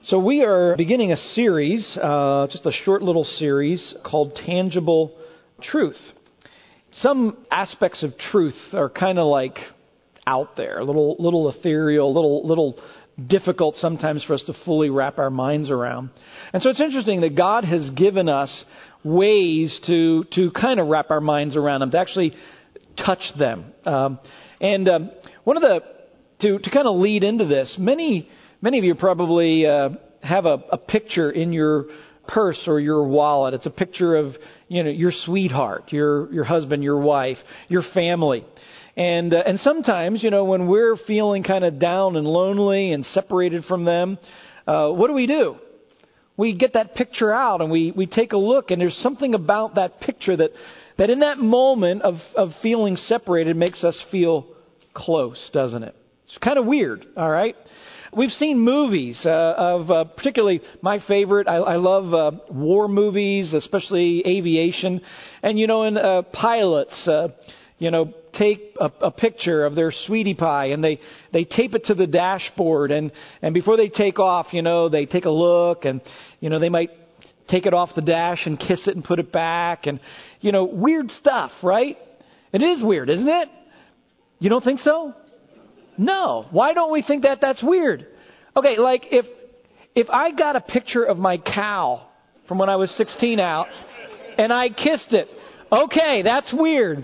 So we are beginning a series, just a short little series called Tangible Truth. Some aspects of truth are kind of like out there, a little ethereal, little difficult sometimes for us to fully wrap our minds around. And so it's interesting that God has given us ways to kind of wrap our minds around them, to actually touch them. One of the to kind of lead into this, many of you probably have a picture in your purse or your wallet. It's a picture of your sweetheart, your husband, your wife, your family. And sometimes, when we're feeling kind of down and lonely and separated from them, what do? We get that picture out and we take a look, and there's something about that picture that in that moment of feeling separated makes us feel close, doesn't it? It's kind of weird, all right? We've seen movies of particularly my favorite. I love war movies, especially aviation. And, in pilots, take a picture of their sweetie pie and they tape it to the dashboard. And before they take off, they take a look and, they might take it off the dash and kiss it and put it back. And, weird stuff, right? It is weird, isn't it? You don't think so? No. Why don't we think that that's weird? Okay, like if I got a picture of my cow from when I was 16 out and I kissed it, okay, that's weird.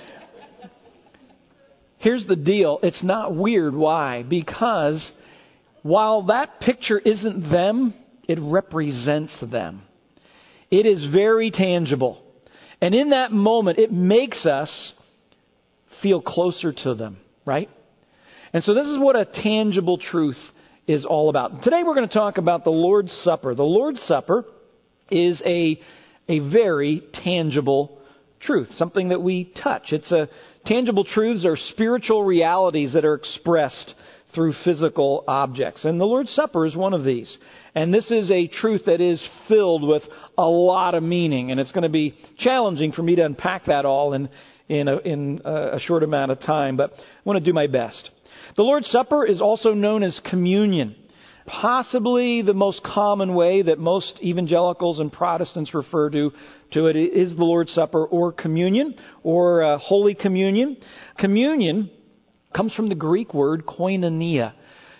Here's the deal. It's not weird. Why? Because while that picture isn't them, it represents them. It is very tangible. And in that moment, it makes us feel closer to them, right? And so this is what a tangible truth is all about. Today we're going to talk about the Lord's Supper. The Lord's Supper is a very tangible truth, something that we touch. Tangible truths are spiritual realities that are expressed through physical objects. And the Lord's Supper is one of these. And this is a truth that is filled with a lot of meaning. And it's going to be challenging for me to unpack that all in a short amount of time. But I want to do my best. The Lord's Supper is also known as communion. Possibly the most common way that most evangelicals and Protestants refer to it is the Lord's Supper or communion or Holy Communion. Communion comes from the Greek word koinonia.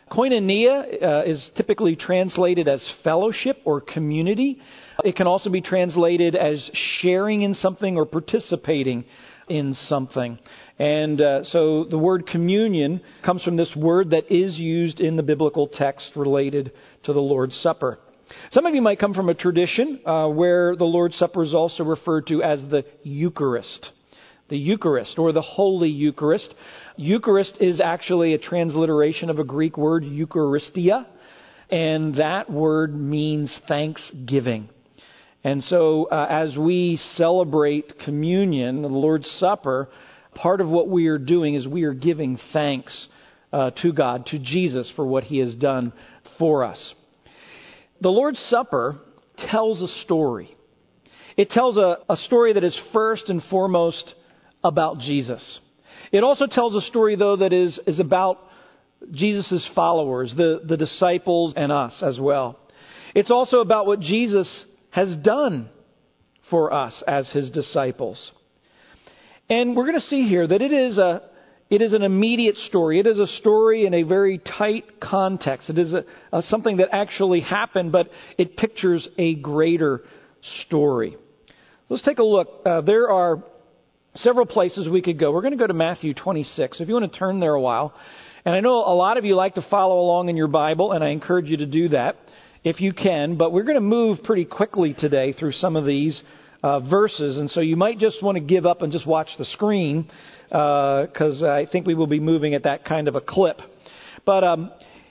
Koinonia is typically translated as fellowship or community. It can also be translated as sharing in something or participating in something. And so the word communion comes from this word that is used in the biblical text related to the Lord's Supper. Some of you might come from a tradition where the Lord's Supper is also referred to as the Eucharist. The Eucharist or the Holy Eucharist. Eucharist is actually a transliteration of a Greek word, Eucharistia, and that word means thanksgiving. And so as we celebrate communion, the Lord's Supper, part of what we are doing is we are giving thanks to God, to Jesus, for what He has done for us. The Lord's Supper tells a story. It tells a story that is first and foremost about Jesus. It also tells a story, though, that is about Jesus' followers, the disciples, and us as well. It's also about what Jesus has done for us as His disciples. And we're going to see here that it is an immediate story. It is a story in a very tight context. It is something that actually happened, but it pictures a greater story. Let's take a look. There are several places we could go. We're going to go to Matthew 26. If you want to turn there a while. And I know a lot of you like to follow along in your Bible, and I encourage you to do that if you can. But we're going to move pretty quickly today through some of these verses. And so you might just want to give up and just watch the screen because I think we will be moving at that kind of a clip. But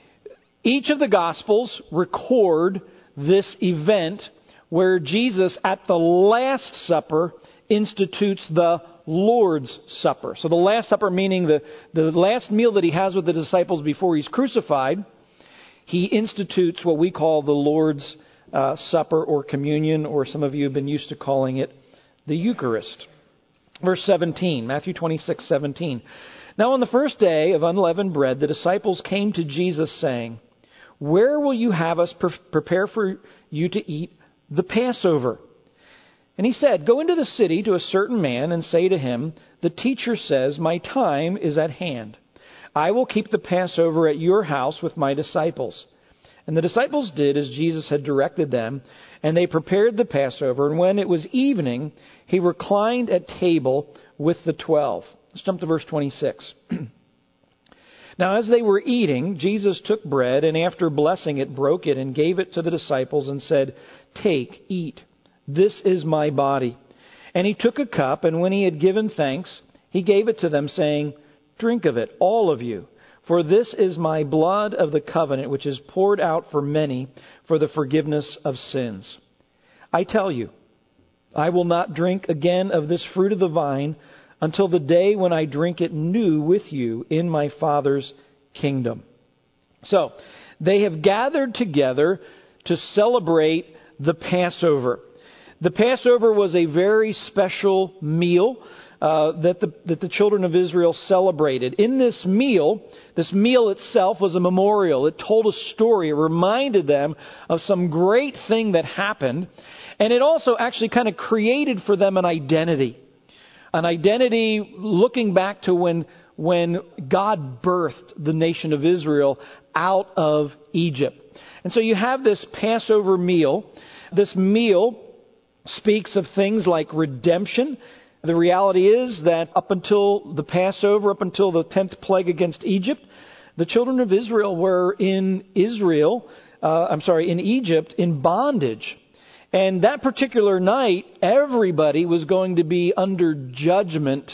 each of the Gospels record this event where Jesus at the Last Supper institutes the Lord's Supper. So the Last Supper meaning the last meal that He has with the disciples before He's crucified. He institutes what we call the Lord's Supper or communion, or some of you have been used to calling it the Eucharist. Verse 17, Matthew 26:17. Now on the first day of unleavened bread, the disciples came to Jesus saying, Where will you have us prepare for you to eat the Passover?" And he said, "Go into the city to a certain man and say to him, 'The teacher says, my time is at hand. I will keep the Passover at your house with my disciples.' And the disciples did as Jesus had directed them, and they prepared the Passover. And when it was evening, he reclined at table with the 12. Let's jump to verse 26. "Now as they were eating, Jesus took bread, and after blessing it, broke it, and gave it to the disciples, and said, 'Take, eat. This is my body.' And he took a cup, and when he had given thanks, he gave it to them, saying, 'Drink of it, all of you. For this is my blood of the covenant, which is poured out for many for the forgiveness of sins. I tell you, I will not drink again of this fruit of the vine until the day when I drink it new with you in my Father's kingdom.'" So, they have gathered together to celebrate the Passover. The Passover was a very special meal that the children of Israel celebrated. In this meal itself was a memorial. It told a story. It reminded them of some great thing that happened. And it also actually kind of created for them an identity. An identity looking back to when God birthed the nation of Israel out of Egypt. And so you have this Passover meal. This meal speaks of things like redemption. The reality is that up until the Passover, up until the 10th plague against Egypt, the children of Israel were in Egypt in bondage. And that particular night, everybody was going to be under judgment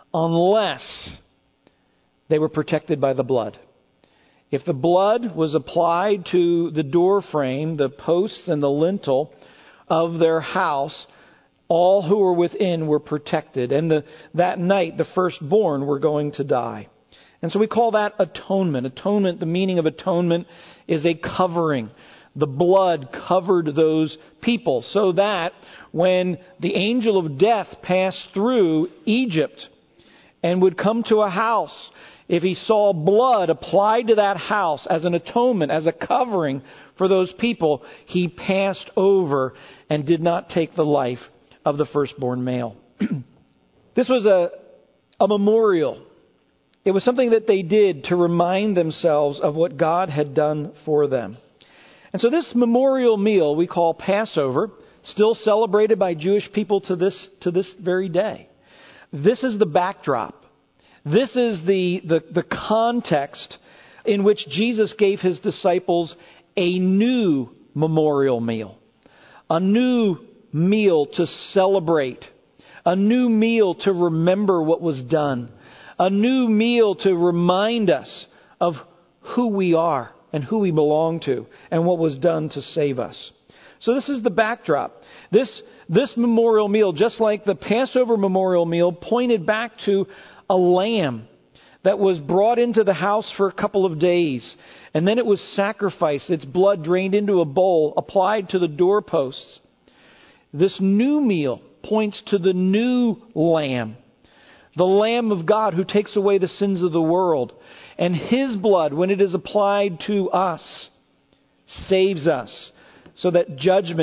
unless they were protected by the blood. If the blood was applied to the door frame, the posts and the lintel of their house, all who were within were protected. And that night, the firstborn were going to die. And so we call that atonement. Atonement, the meaning of atonement is a covering. The blood covered those people so that when the angel of death passed through Egypt and would come to a house, if he saw blood applied to that house as an atonement, as a covering for those people, he passed over and did not take the life of the firstborn male. This was a memorial. It was something that they did to remind themselves of what God had done for them. And so this memorial meal we call Passover, still celebrated by Jewish people to this very day. This is the backdrop. This is the context in which Jesus gave his disciples a new memorial meal. A new meal to celebrate. A new meal to remember what was done. A new meal to remind us of who we are and who we belong to and what was done to save us. So this is the backdrop. This memorial meal, just like the Passover memorial meal, pointed back to a lamb that was brought into the house for a couple of days. And then it was sacrificed, its blood drained into a bowl, applied to the doorposts. This new meal points to the new Lamb, the Lamb of God who takes away the sins of the world. And his blood, when it is applied to us, saves us so that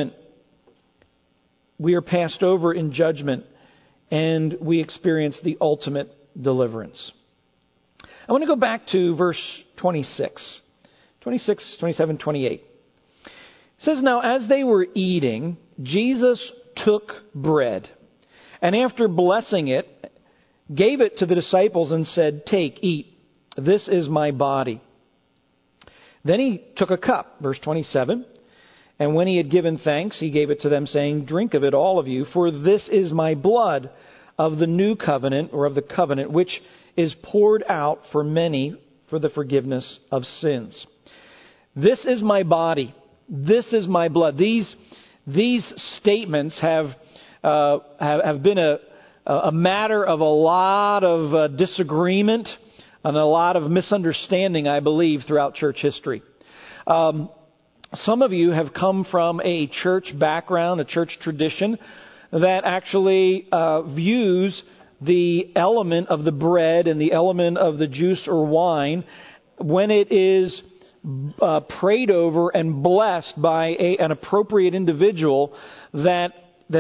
we are passed over in judgment and we experience the ultimate deliverance. I want to go back to verse 26, 27, 28. It says, "Now as they were eating, Jesus took bread, and after blessing it, gave it to the disciples and said, 'Take, eat. This is my body.' Then he took a cup," verse 27, "and when he had given thanks, he gave it to them, saying, 'Drink of it, all of you, for this is my blood of the new covenant,'" or of the covenant, "'which is poured out for many for the forgiveness of sins.'" This is my body. This is my blood. These statements have been a matter of a lot of disagreement and a lot of misunderstanding, I believe, throughout church history. Some of you have come from a church background, a church tradition that actually views the element of the bread and the element of the juice or wine when it is prayed over and blessed by an appropriate individual, that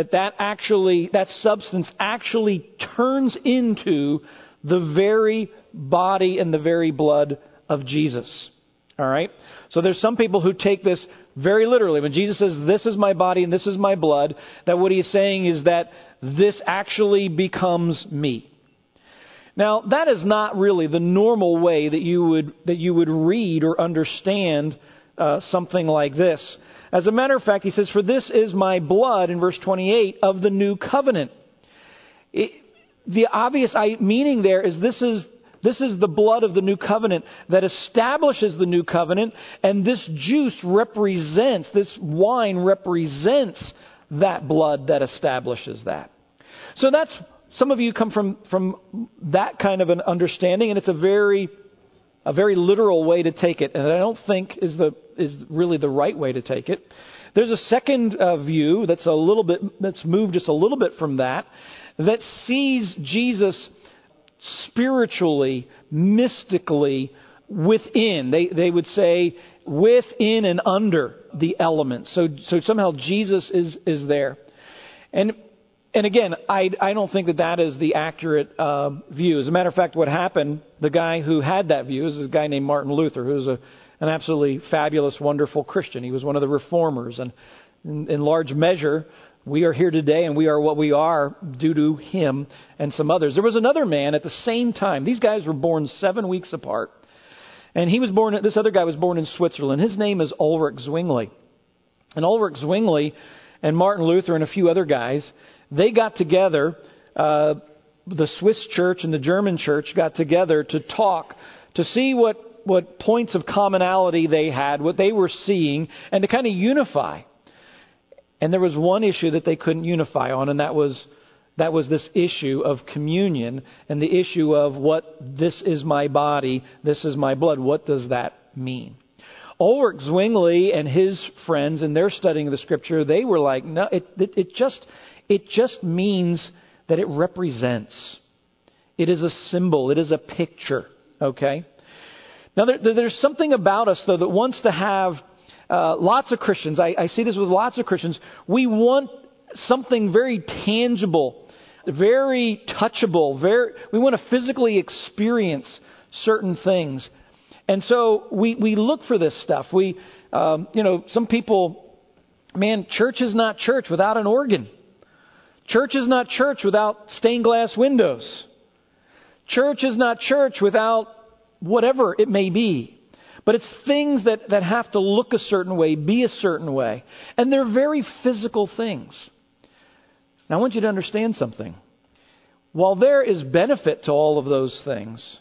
substance actually turns into the very body and the very blood of Jesus. All right? So there's some people who take this very literally. When Jesus says, "This is my body and this is my blood," that what he's saying is that this actually becomes me. Now, that is not really the normal way that you would read or understand something like this. As a matter of fact, he says, "For this is my blood," in verse 28, "of the new covenant." The obvious meaning there is this is the blood of the new covenant that establishes the new covenant, and this this wine represents that blood that establishes that. So that's, some of you come from that kind of an understanding, and it's a very literal way to take it, and I don't think is really the right way to take it. There's a second view that's moved just a little bit from that sees Jesus spiritually, mystically within. They would say within and under the elements. So somehow Jesus is there. And again, I don't think that is the accurate view. As a matter of fact, what happened, the guy who had that view is a guy named Martin Luther, who was an absolutely fabulous, wonderful Christian. He was one of the reformers. And in large measure, we are here today and we are what we are due to him and some others. There was another man at the same time. These guys were born 7 weeks apart. And this other guy was born in Switzerland. His name is Ulrich Zwingli. And Ulrich Zwingli and Martin Luther and a few other guys, they got together, the Swiss church and the German church got together to talk, to see what points of commonality they had, what they were seeing, and to kind of unify. And there was one issue that they couldn't unify on, and that was this issue of communion and the issue of what this is my body, this is my blood. What does that mean? Ulrich Zwingli and his friends, in their studying of the Scripture, they were like, no, it just means that it represents. It is a symbol. It is a picture. Okay? Now, there's something about us, though, that wants to have lots of Christians. I see this with lots of Christians. We want something very tangible, very touchable. We want to physically experience certain things. And so we look for this stuff. Some people, church is not church without an organ. Church is not church without stained glass windows. Church is not church without whatever it may be. But it's things that have to look a certain way, be a certain way. And they're very physical things. Now I want you to understand something. While there is benefit to all of those things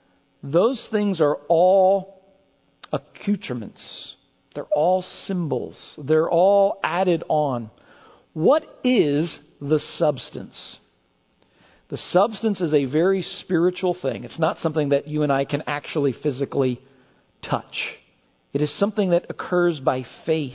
are all accoutrements. They're all symbols. They're all added on. What is the substance? The substance is a very spiritual thing. It's not something that you and I can actually physically touch. It is something that occurs by faith.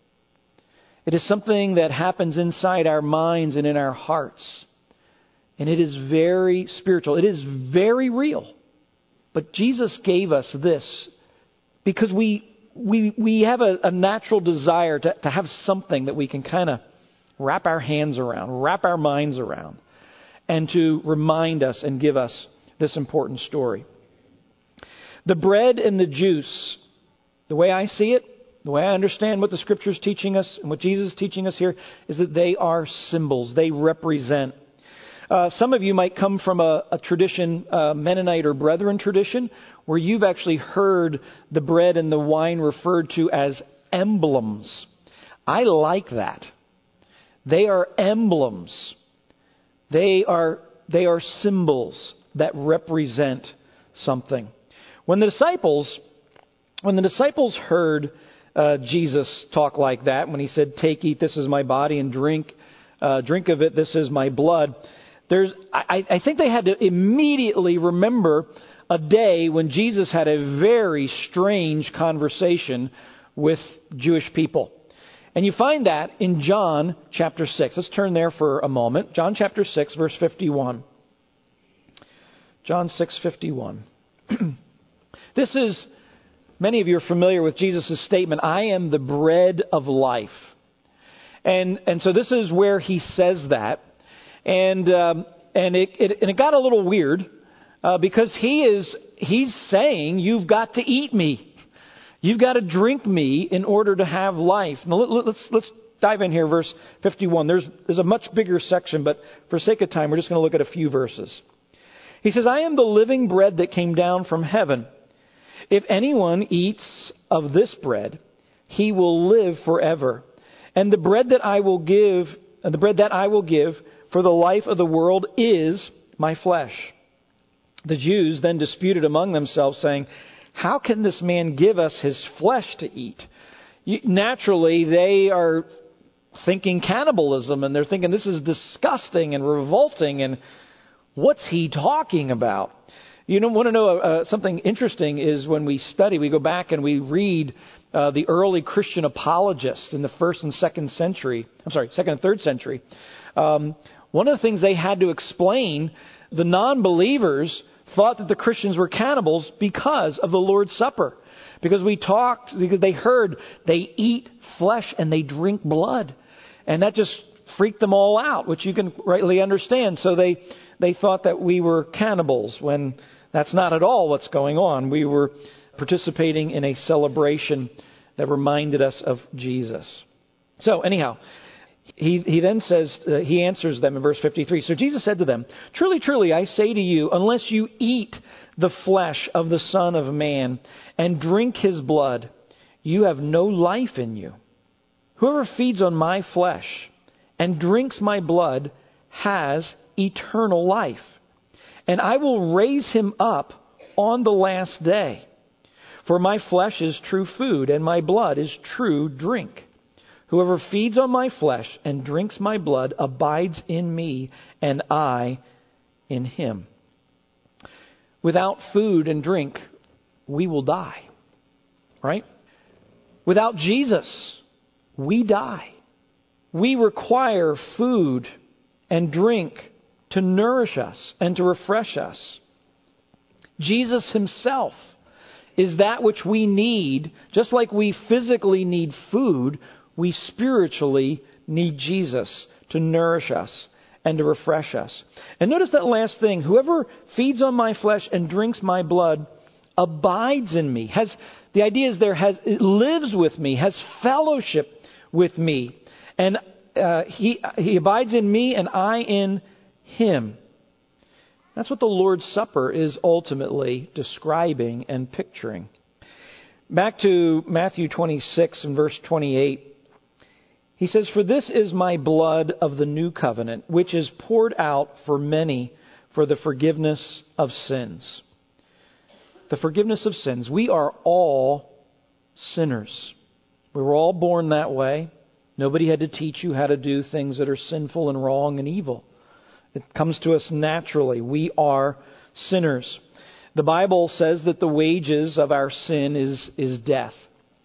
It is something that happens inside our minds and in our hearts. And it is very spiritual. It is very real. But Jesus gave us this because we have a natural desire to have something that we can kind of wrap our hands around, wrap our minds around, and to remind us and give us this important story. The bread and the juice, the way I see it, the way I understand what the Scripture is teaching us and what Jesus is teaching us here, is that they are symbols. They represent. Some of you might come from a tradition, Mennonite or Brethren tradition, where you've actually heard the bread and the wine referred to as emblems. I like that. They are emblems. They are symbols that represent something. When the disciples heard Jesus talk like that, when he said, "Take, eat, this is my body, and drink of it, this is my blood," I think they had to immediately remember a day when Jesus had a very strange conversation with Jewish people. And you find that in John chapter 6. Let's turn there for a moment. John chapter 6, verse 51. John 6:51. This is Many of you are familiar with Jesus' statement, I am the bread of life. And so this is where he says that. And it got a little weird because he's saying, you've got to eat me. You've got to drink me in order to have life. Now let's dive in here, verse 51. There's a much bigger section, but for sake of time, we're just going to look at a few verses. He says, I am the living bread that came down from heaven. If anyone eats of this bread, he will live forever. And the bread that I will give for the life of the world is my flesh. The Jews then disputed among themselves, saying, how can this man give us his flesh to eat? Naturally, they are thinking cannibalism, and they're thinking this is disgusting and revolting, and what's he talking about? You want to know something interesting is when we study, we go back and we read the early Christian apologists in the 1st and 2nd century. 2nd and 3rd century. One of the things they had to explain, the non-believers thought that the Christians were cannibals because of the Lord's Supper. Because they heard they eat flesh and they drink blood. And that just freaked them all out, which you can rightly understand. So they thought that we were cannibals when that's not at all what's going on. We were participating in a celebration that reminded us of Jesus. So anyhow, he then says, he answers them in verse 53. So Jesus said to them, truly, truly, I say to you, unless you eat the flesh of the Son of Man and drink his blood, you have no life in you. Whoever feeds on my flesh and drinks my blood has eternal life, and I will raise him up on the last day. For my flesh is true food, and my blood is true drink. Whoever feeds on my flesh and drinks my blood abides in me, and I in him. Without food and drink, we will die. Right? Without Jesus, we die. We require food and drink to nourish us and to refresh us. Jesus himself is that which we need. Just like we physically need food, we spiritually need Jesus to nourish us and to refresh us. And notice that last thing. Whoever feeds on my flesh and drinks my blood abides in me. The idea is it lives with me, has fellowship with me. And he abides in me and I in him. That's what the Lord's Supper is ultimately describing and picturing. Back to Matthew 26 and verse 28. He says, for this is my blood of the new covenant, which is poured out for many for the forgiveness of sins. The forgiveness of sins. We are all sinners. We were all born that way. Nobody had to teach you how to do things that are sinful and wrong and evil. It comes to us naturally. We are sinners. The Bible says that the wages of our sin is death.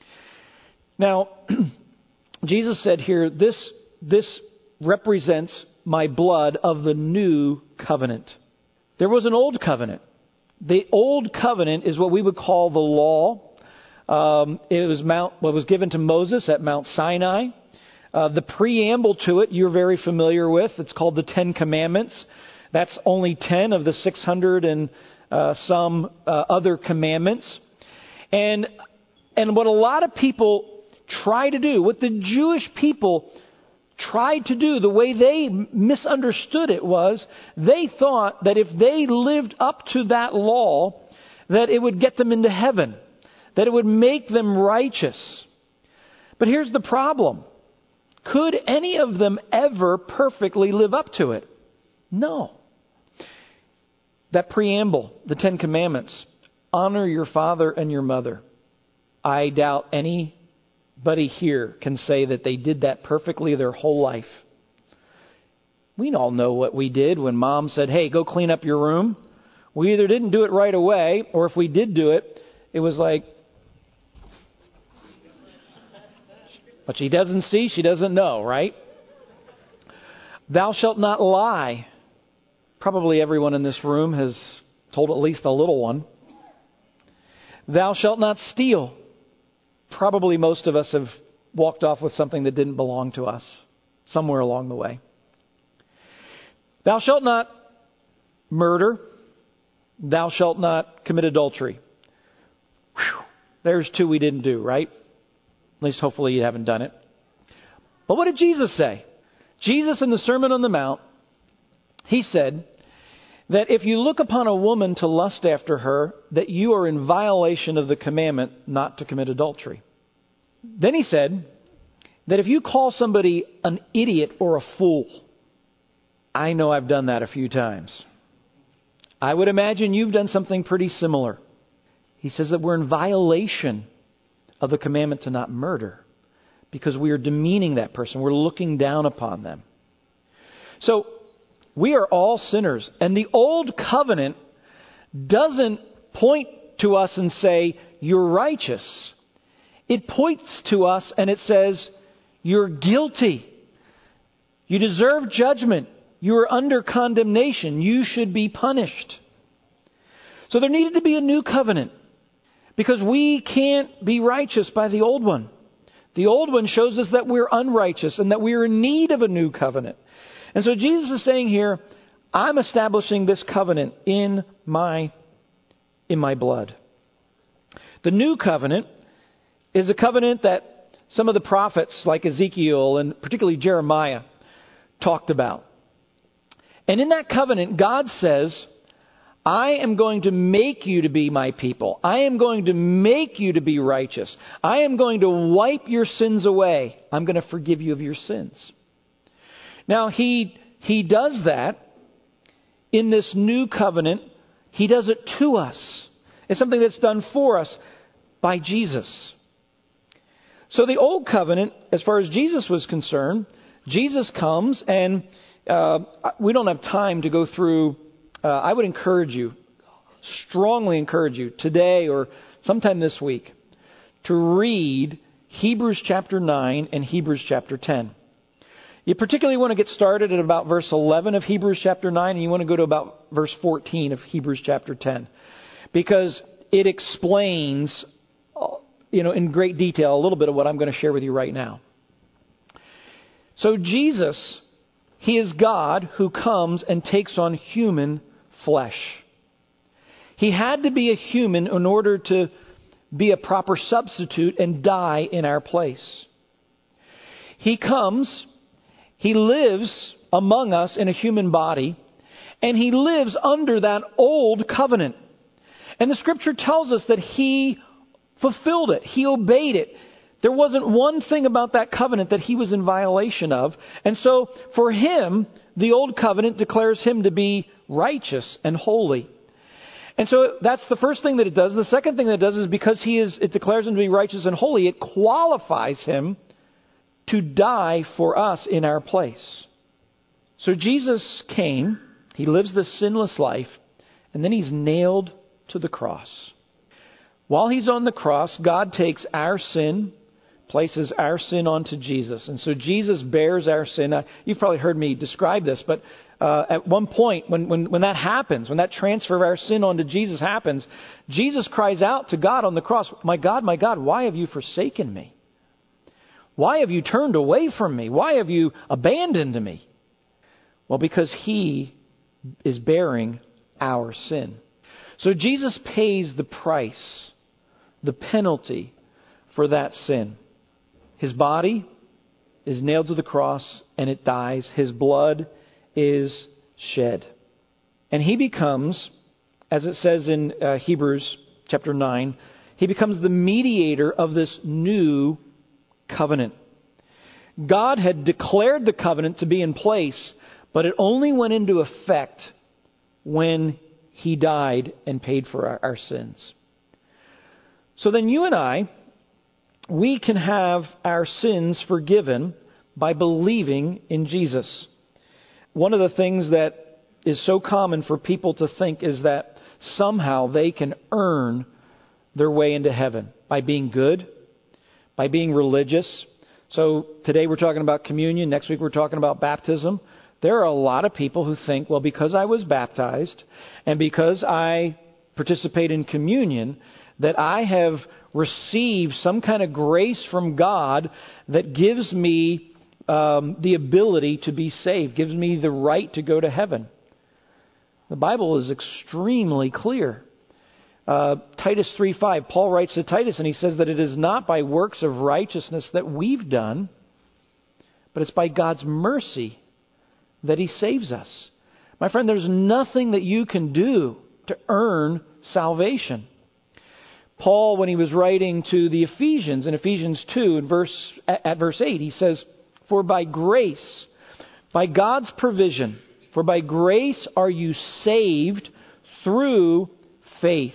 Now, Jesus said here, this represents my blood of the new covenant. There was an old covenant. The old covenant is what we would call the law. It was what was given to Moses at Mount Sinai. The preamble to it you're very familiar with. It's called the Ten Commandments. That's only 10 of the 600 and some other commandments. And what a lot of people try to do, what the Jewish people tried to do, the way they misunderstood it was, they thought that if they lived up to that law, that it would get them into heaven, that it would make them righteous. But here's the problem. Could any of them ever perfectly live up to it? No. That preamble, the Ten Commandments, honor your father and your mother. I doubt anybody here can say that they did that perfectly their whole life. We all know what we did when Mom said, hey, go clean up your room. We either didn't do it right away, or if we did do it, it was like, what she doesn't see, she doesn't know, right? Thou shalt not lie. Probably everyone in this room has told at least a little one. Thou shalt not steal. Probably most of us have walked off with something that didn't belong to us somewhere along the way. Thou shalt not murder. Thou shalt not commit adultery. Whew. There's 2 we didn't do, right? At least hopefully you haven't done it. But what did Jesus say? Jesus in the Sermon on the Mount, he said that if you look upon a woman to lust after her, that you are in violation of the commandment not to commit adultery. Then he said that if you call somebody an idiot or a fool, I know I've done that a few times. I would imagine you've done something pretty similar. He says that we're in violation of the commandment to not murder because we are demeaning that person. We're looking down upon them. So we are all sinners. And the old covenant doesn't point to us and say, you're righteous. It points to us and it says, you're guilty. You deserve judgment. You are under condemnation. You should be punished. So there needed to be a new covenant because we can't be righteous by the old one. The old one shows us that we're unrighteous and that we're in need of a new covenant. And so Jesus is saying here, I'm establishing this covenant in my blood. The new covenant is a covenant that some of the prophets like Ezekiel and particularly Jeremiah talked about. And in that covenant, God says, I am going to make you to be my people. I am going to make you to be righteous. I am going to wipe your sins away. I'm going to forgive you of your sins. Now, he does that in this new covenant. He does it to us. It's something that's done for us by Jesus. So the old covenant, as far as Jesus was concerned, Jesus comes and we don't have time to go through. I would encourage you, strongly encourage you, today or sometime this week, to read Hebrews chapter 9 and Hebrews chapter 10. You particularly want to get started at about verse 11 of Hebrews chapter 9, and you want to go to about verse 14 of Hebrews chapter 10. Because it explains, in great detail a little bit of what I'm going to share with you right now. So Jesus, He is God who comes and takes on human flesh. He had to be a human in order to be a proper substitute and die in our place. He comes, He lives among us in a human body, and He lives under that old covenant. And the Scripture tells us that He fulfilled it. He obeyed it. There wasn't one thing about that covenant that He was in violation of. And so for Him, the old covenant declares Him to be righteous and holy. And so that's the first thing that it does. The second thing that it does is because it declares Him to be righteous and holy, it qualifies Him to die for us in our place. So Jesus came, He lives this sinless life, and then He's nailed to the cross. While He's on the cross, God takes our sin, places our sin onto Jesus. And so Jesus bears our sin. You've probably heard me describe this, but at one point when that happens, when that transfer of our sin onto Jesus happens, Jesus cries out to God on the cross, my God, why have you forsaken me? Why have you turned away from me? Why have you abandoned me? Well, because He is bearing our sin. So Jesus pays the price, the penalty for that sin. His body is nailed to the cross and it dies. His blood is shed. And He becomes, as it says in Hebrews chapter 9, He becomes the mediator of this new covenant. God had declared the covenant to be in place, but it only went into effect when He died and paid for our sins. So then you and I, we can have our sins forgiven by believing in Jesus. One of the things that is so common for people to think is that somehow they can earn their way into heaven by being good, by being religious. So today we're talking about communion. Next week we're talking about baptism. There are a lot of people who think, well, because I was baptized and because I participate in communion, that I have received some kind of grace from God that gives me the ability to be saved, gives me the right to go to heaven. The Bible is extremely clear. Titus 3:5, Paul writes to Titus and he says that it is not by works of righteousness that we've done, but it's by God's mercy that He saves us. My friend, there's nothing that you can do to earn salvation. Paul, when he was writing to the Ephesians, in Ephesians 2, at verse 8, he says, "For by grace, by God's provision, for by grace are you saved through faith.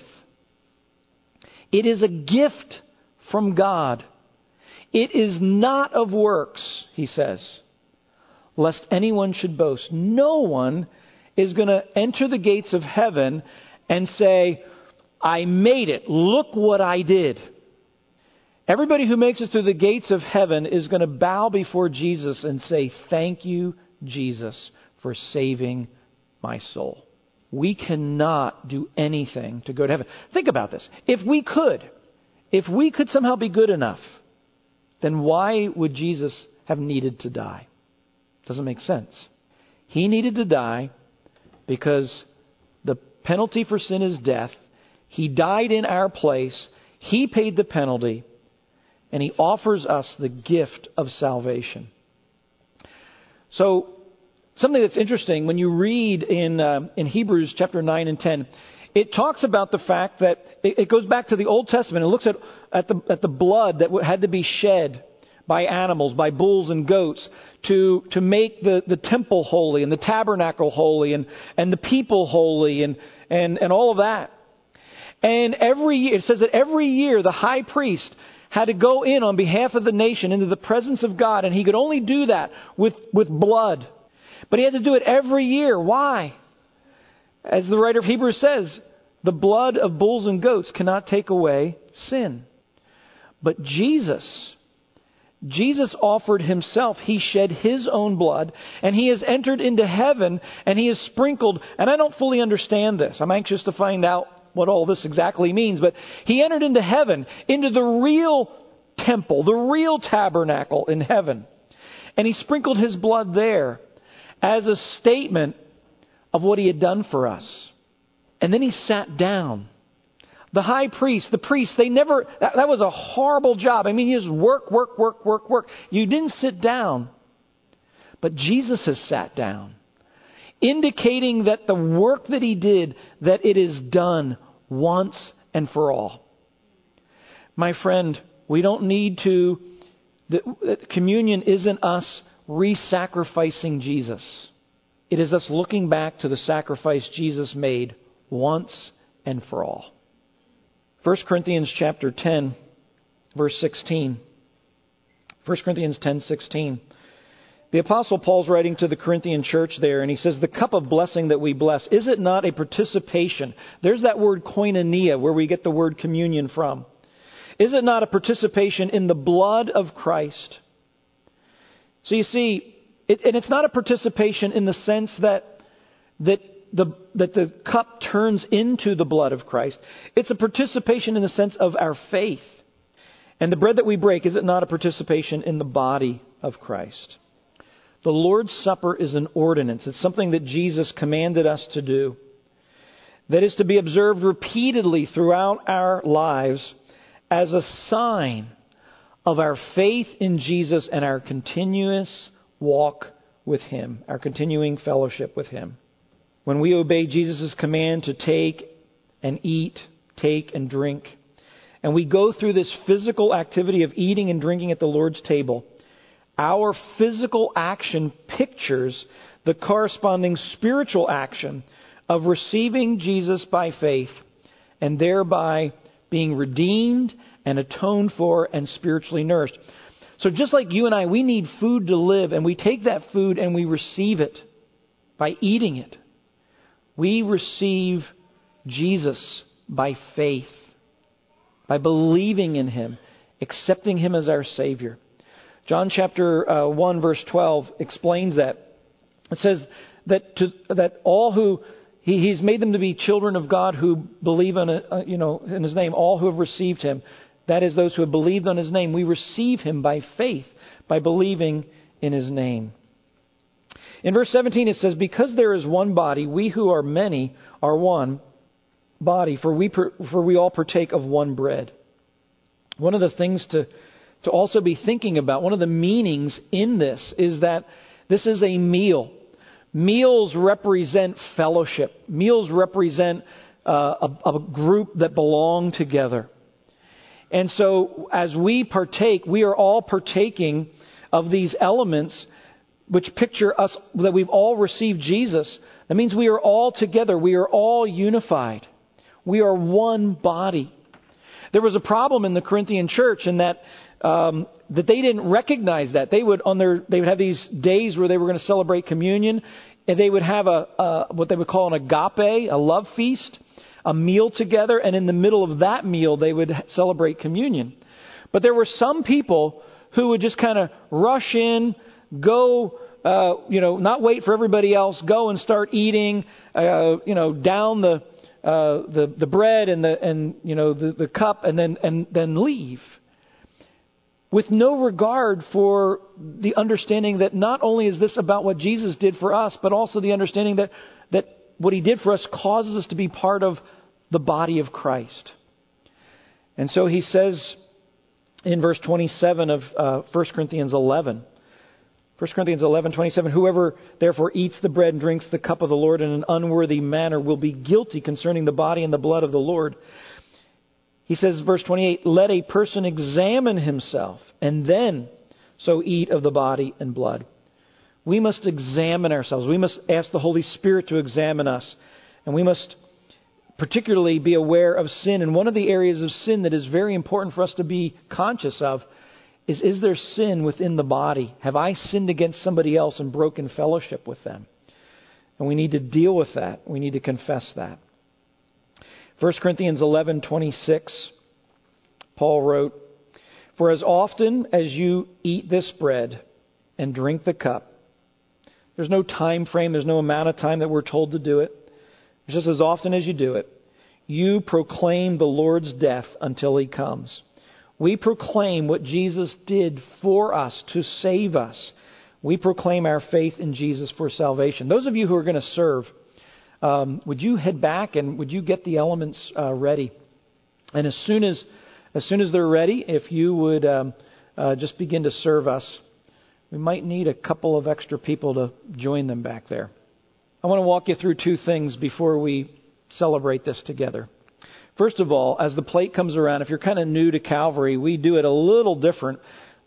It is a gift from God. It is not of works," he says, "lest anyone should boast." No one is going to enter the gates of heaven and say, "I made it. Look what I did." Everybody who makes it through the gates of heaven is going to bow before Jesus and say, "Thank you, Jesus, for saving my soul." We cannot do anything to go to heaven. Think about this. If we could somehow be good enough, then why would Jesus have needed to die? Doesn't make sense. He needed to die because the penalty for sin is death. He died in our place. He paid the penalty. And He offers us the gift of salvation. So, something that's interesting, when you read in Hebrews chapter 9 and 10, it talks about the fact that it goes back to the Old Testament. It looks at the blood that had to be shed by animals, by bulls and goats, to make the temple holy and the tabernacle holy and the people holy and all of that. And every year, it says that every year the high priest had to go in on behalf of the nation into the presence of God, and he could only do that with blood. But he had to do it every year. Why? As the writer of Hebrews says, the blood of bulls and goats cannot take away sin. But Jesus offered Himself. He shed His own blood, and He has entered into heaven, and He has sprinkled, and I don't fully understand this. I'm anxious to find out what all this exactly means, but He entered into heaven, into the real temple, the real tabernacle in heaven, and He sprinkled His blood there as a statement of what He had done for us. And then He sat down. The high priest, the priests, that was a horrible job. I mean, you just work. You didn't sit down. But Jesus has sat down, indicating that the work that He did, that it is done once and for all. My friend, we don't need to, communion isn't us re-sacrificing Jesus. It is us looking back to the sacrifice Jesus made once and for all. 1 Corinthians chapter 10, verse 16. 1 Corinthians 10:16. The Apostle Paul's writing to the Corinthian church there, and he says, "The cup of blessing that we bless, is it not a participation?" There's that word koinonia, where we get the word communion from. "Is it not a participation in the blood of Christ?" So you see, it's not a participation in the sense that the cup turns into the blood of Christ. It's a participation in the sense of our faith. And the bread that we break, is it not a participation in the body of Christ? The Lord's Supper is an ordinance. It's something that Jesus commanded us to do, that is to be observed repeatedly throughout our lives as a sign of our faith in Jesus and our continuous walk with Him, our continuing fellowship with Him. When we obey Jesus' command to take and eat, take and drink, and we go through this physical activity of eating and drinking at the Lord's table, our physical action pictures the corresponding spiritual action of receiving Jesus by faith and thereby being redeemed and atoned for and spiritually nourished. So just like you and I, we need food to live, and we take that food and we receive it by eating it. We receive Jesus by faith, by believing in Him, accepting Him as our Savior. John chapter 1 verse 12 explains that. It says that all who He's made them to be children of God who believe in His name. All who have received Him, that is, those who have believed on His name, we receive Him by faith, by believing in His name. In verse 17 it says, because there is one body, we who are many are one body, for we all partake of one bread. One of the things to also be thinking about, one of the meanings in this is that this is a meal. Meals represent fellowship. Meals represent a group that belong together. And so as we partake, we are all partaking of these elements which picture us, that we've all received Jesus. That means we are all together. We are all unified. We are one body. There was a problem in the Corinthian church in that that they didn't recognize that. They would have these days where they were going to celebrate communion, and they would have what they would call an agape, a love feast, a meal together, and in the middle of that meal they would celebrate communion. But there were some people who would just kind of rush in, go, not wait for everybody else, go and start eating, down the bread and the cup, and then leave, with no regard for the understanding that not only is this about what Jesus did for us, but also the understanding that what He did for us causes us to be part of the body of Christ. And so he says in verse 27 of 1 Corinthians 11, 1 Corinthians 11:27, whoever therefore eats the bread and drinks the cup of the Lord in an unworthy manner will be guilty concerning the body and the blood of the Lord. He says, verse 28, let a person examine himself and then so eat of the body and blood. We must examine ourselves. We must ask the Holy Spirit to examine us. And we must particularly be aware of sin. And one of the areas of sin that is very important for us to be conscious of is there sin within the body? Have I sinned against somebody else and broken fellowship with them? And we need to deal with that. We need to confess that. 1 Corinthians 11:26, Paul wrote, for as often as you eat this bread and drink the cup, there's no time frame, there's no amount of time that we're told to do it. It's just as often as you do it, you proclaim the Lord's death until He comes. We proclaim what Jesus did for us to save us. We proclaim our faith in Jesus for salvation. Those of you who are going to serve, would you head back and would you get the elements ready? And as soon as they're ready, if you would just begin to serve us, we might need a couple of extra people to join them back there. I want to walk you through two things before we celebrate this together. First of all, as the plate comes around, if you're kind of new to Calvary, we do it a little different.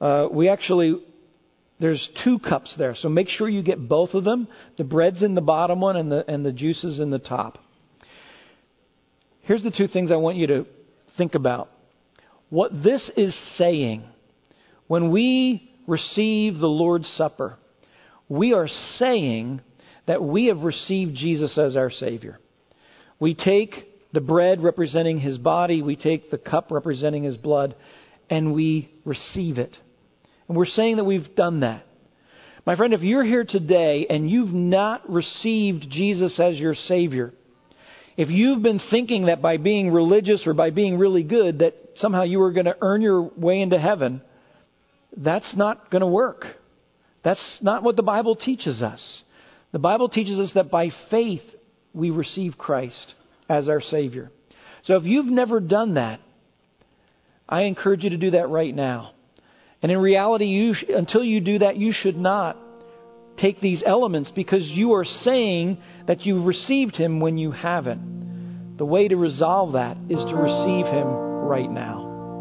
There's 2 cups there, so make sure you get both of them. The bread's in the bottom one and the juice is in the top. Here's the 2 things I want you to think about. What this is saying, when we receive the Lord's Supper, we are saying that we have received Jesus as our Savior. We take the bread representing His body, we take the cup representing His blood, and we receive it. And we're saying that we've done that. My friend, if you're here today and you've not received Jesus as your Savior, if you've been thinking that by being religious or by being really good that somehow you were going to earn your way into heaven, that's not going to work. That's not what the Bible teaches us. The Bible teaches us that by faith we receive Christ as our Savior. So if you've never done that, I encourage you to do that right now. And in reality, until you do that, you should not take these elements because you are saying that you've received Him when you haven't. The way to resolve that is to receive Him right now.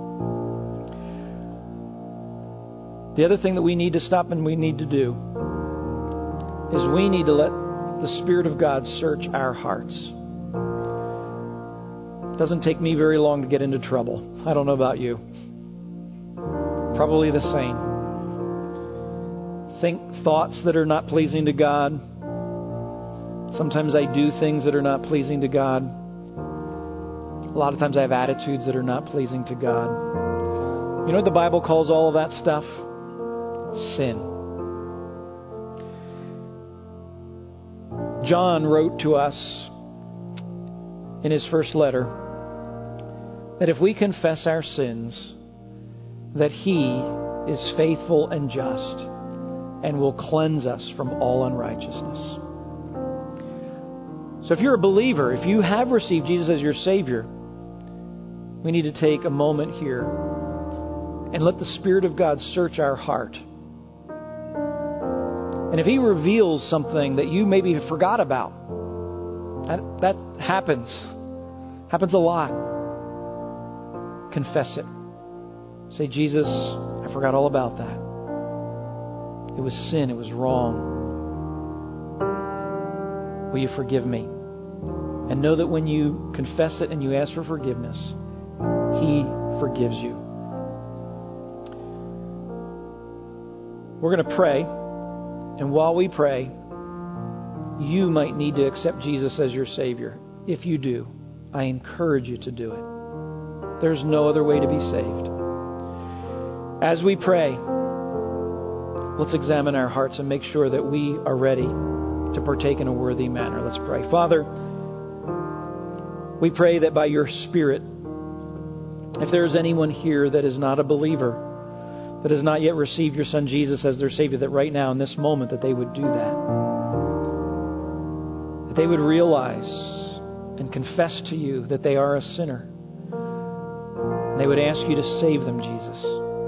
The other thing that we need to stop and we need to do is we need to let the Spirit of God search our hearts. It doesn't take me very long to get into trouble. I don't know about you. Probably the same. Think thoughts that are not pleasing to God. Sometimes I do things that are not pleasing to God. A lot of times I have attitudes that are not pleasing to God. You know what the Bible calls all of that stuff? Sin. John wrote to us in his first letter that if we confess our sins, that he is faithful and just and will cleanse us from all unrighteousness. So if you're a believer, if you have received Jesus as your Savior, we need to take a moment here and let the Spirit of God search our heart. And if he reveals something that you maybe forgot about, that happens a lot. Confess it. Say, Jesus, I forgot all about that. It was sin. It was wrong. Will you forgive me? And know that when you confess it and you ask for forgiveness, he forgives you. We're going to pray. And while we pray, you might need to accept Jesus as your Savior. If you do, I encourage you to do it. There's no other way to be saved. As we pray, let's examine our hearts and make sure that we are ready to partake in a worthy manner. Let's pray. Father, we pray that by your Spirit, if there is anyone here that is not a believer, that has not yet received your Son Jesus as their Savior, that right now in this moment that they would do that. That they would realize and confess to you that they are a sinner. And they would ask you to save them, Jesus.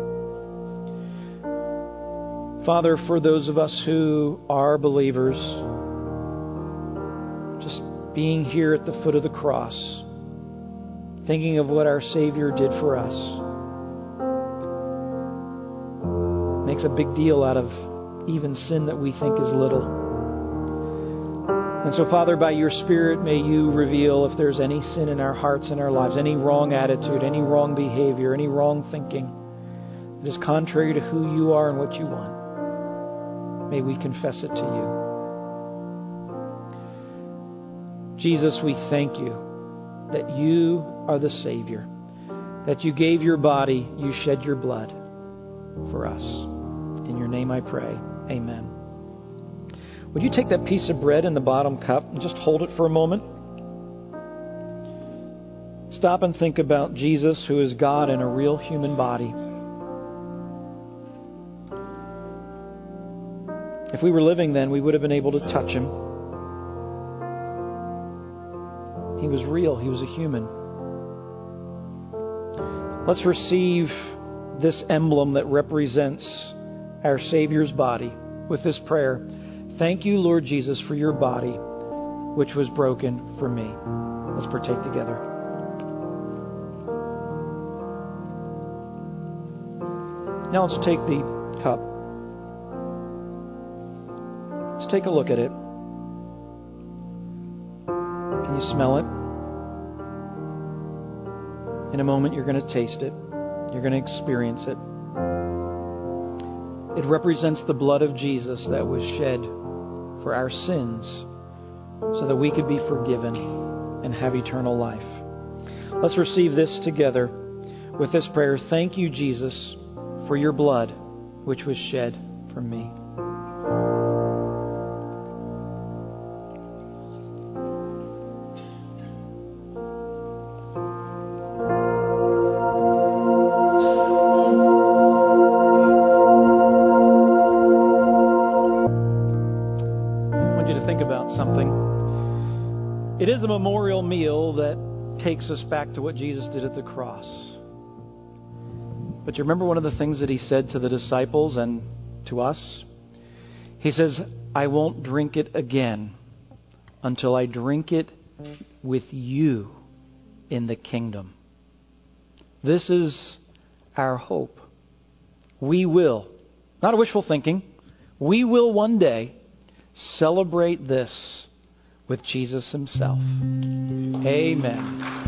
Father, for those of us who are believers, just being here at the foot of the cross, thinking of what our Savior did for us, makes a big deal out of even sin that we think is little. And so, Father, by your Spirit, may you reveal if there's any sin in our hearts and our lives, any wrong attitude, any wrong behavior, any wrong thinking that is contrary to who you are and what you want. May we confess it to you. Jesus, we thank you that you are the Savior, that you gave your body, you shed your blood for us. In your name I pray. Amen. Would you take that piece of bread in the bottom cup and just hold it for a moment? Stop and think about Jesus, who is God in a real human body. If we were living then, we would have been able to touch him. He was real. He was a human. Let's receive this emblem that represents our Savior's body with this prayer. Thank you, Lord Jesus, for your body, which was broken for me. Let's partake together. Now let's take the cup. Let's take a look at it. Can you smell it? In a moment, you're going to taste it. You're going to experience it. It represents the blood of Jesus that was shed for our sins so that we could be forgiven and have eternal life. Let's receive this together with this prayer. Thank you, Jesus, for your blood which was shed for me. It is a memorial meal that takes us back to what Jesus did at the cross. But you remember one of the things that he said to the disciples and to us? He says, I won't drink it again until I drink it with you in the kingdom. This is our hope. We will, not a wishful thinking, we will one day celebrate this with Jesus himself. Amen.